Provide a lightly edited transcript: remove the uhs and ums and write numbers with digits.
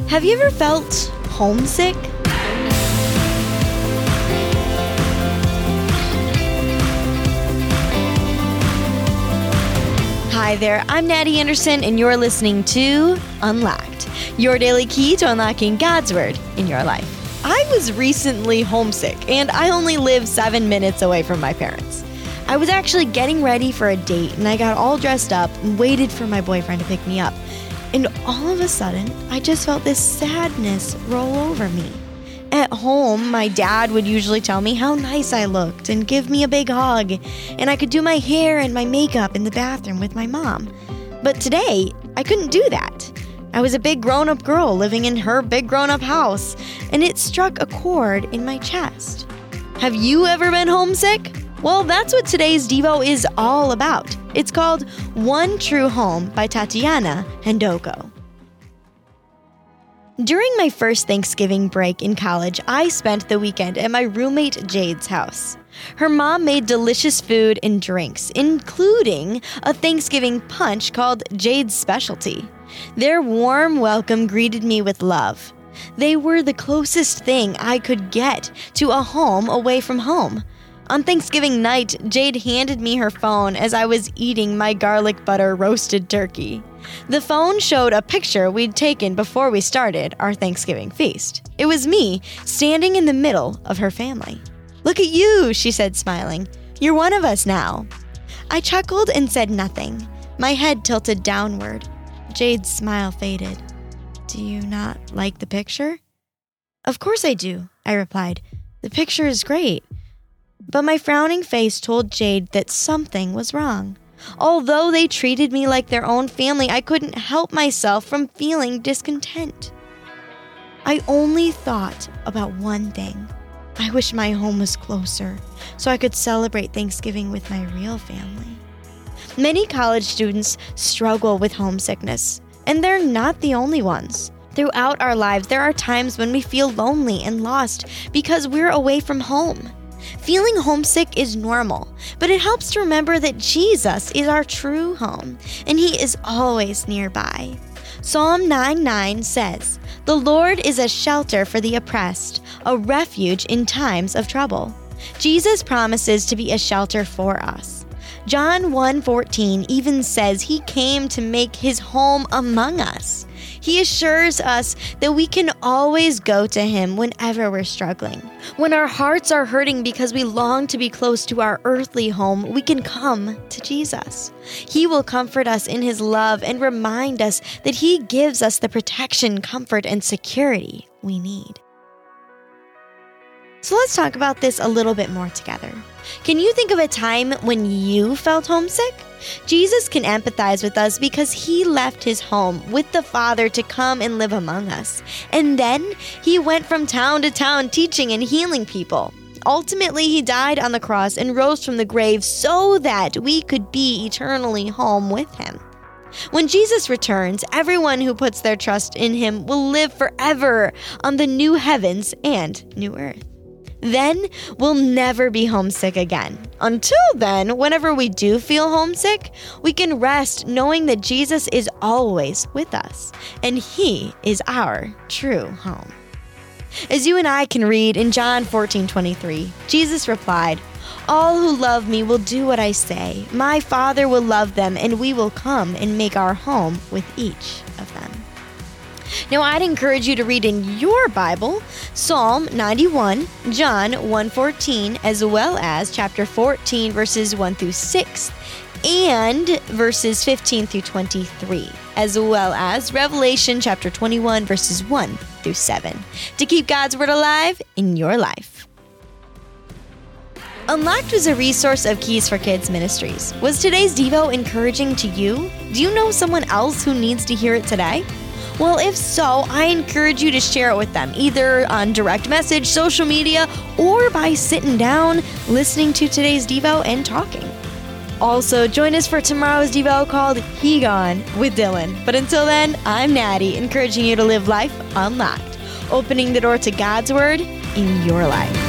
Have you ever felt homesick? Hi there, I'm Natty Anderson, and you're listening to Unlocked, your daily key to unlocking God's Word in your life. I was recently homesick, and I only live 7 minutes away from my parents. I was actually getting ready for a date, and I got all dressed up and waited for my boyfriend to pick me up. And all of a sudden, I just felt this sadness roll over me. At home, my dad would usually tell me how nice I looked and give me a big hug, and I could do my hair and my makeup in the bathroom with my mom. But today, I couldn't do that. I was a big grown-up girl living in her big grown-up house, and it struck a chord in my chest. Have you ever been homesick? Well, that's what today's Devo is all about. It's called One True Home by Tatiana Handoko. During my first Thanksgiving break in college, I spent the weekend at my roommate Jade's house. Her mom made delicious food and drinks, including a Thanksgiving punch called Jade's Specialty. Their warm welcome greeted me with love. They were the closest thing I could get to a home away from home. On Thanksgiving night, Jade handed me her phone as I was eating my garlic butter roasted turkey. The phone showed a picture we'd taken before we started our Thanksgiving feast. It was me, standing in the middle of her family. "Look at you," she said, smiling. "You're one of us now." I chuckled and said nothing, my head tilted downward. Jade's smile faded. "Do you not like the picture?" "Of course I do," I replied. "The picture is great." But my frowning face told Jade that something was wrong. Although they treated me like their own family, I couldn't help myself from feeling discontent. I only thought about one thing. I wish my home was closer, so I could celebrate Thanksgiving with my real family. Many college students struggle with homesickness, and they're not the only ones. Throughout our lives, there are times when we feel lonely and lost because we're away from home. Feeling homesick is normal, but it helps to remember that Jesus is our true home, and He is always nearby. Psalm 9:9 says, "The Lord is a shelter for the oppressed, a refuge in times of trouble." Jesus promises to be a shelter for us. John 1:14 even says He came to make His home among us. He assures us that we can always go to Him whenever we're struggling. When our hearts are hurting because we long to be close to our earthly home, we can come to Jesus. He will comfort us in His love and remind us that He gives us the protection, comfort, and security we need. So let's talk about this a little bit more together. Can you think of a time when you felt homesick? Jesus can empathize with us because He left His home with the Father to come and live among us. And then He went from town to town teaching and healing people. Ultimately, He died on the cross and rose from the grave so that we could be eternally home with Him. When Jesus returns, everyone who puts their trust in Him will live forever on the new heavens and new earth. Then we'll never be homesick again. Until then, whenever we do feel homesick, we can rest knowing that Jesus is always with us, and He is our true home. As you and I can read in John 14:23, Jesus replied, "All who love me will do what I say. My Father will love them, and we will come and make our home with each of them." Now, I'd encourage you to read in your Bible Psalm 91, John 1:14, as well as chapter 14, verses 1 through 6, and verses 15 through 23, as well as Revelation chapter 21, verses 1 through 7, to keep God's Word alive in your life. Unlocked was a resource of Keys for Kids Ministries. Was today's Devo encouraging to you? Do you know someone else who needs to hear it today? Well, if so, I encourage you to share it with them, either on direct message, social media, or by sitting down, listening to today's Devo and talking. Also, join us for tomorrow's Devo called He Gone with Dylan. But until then, I'm Natty, encouraging you to live life unlocked, opening the door to God's Word in your life.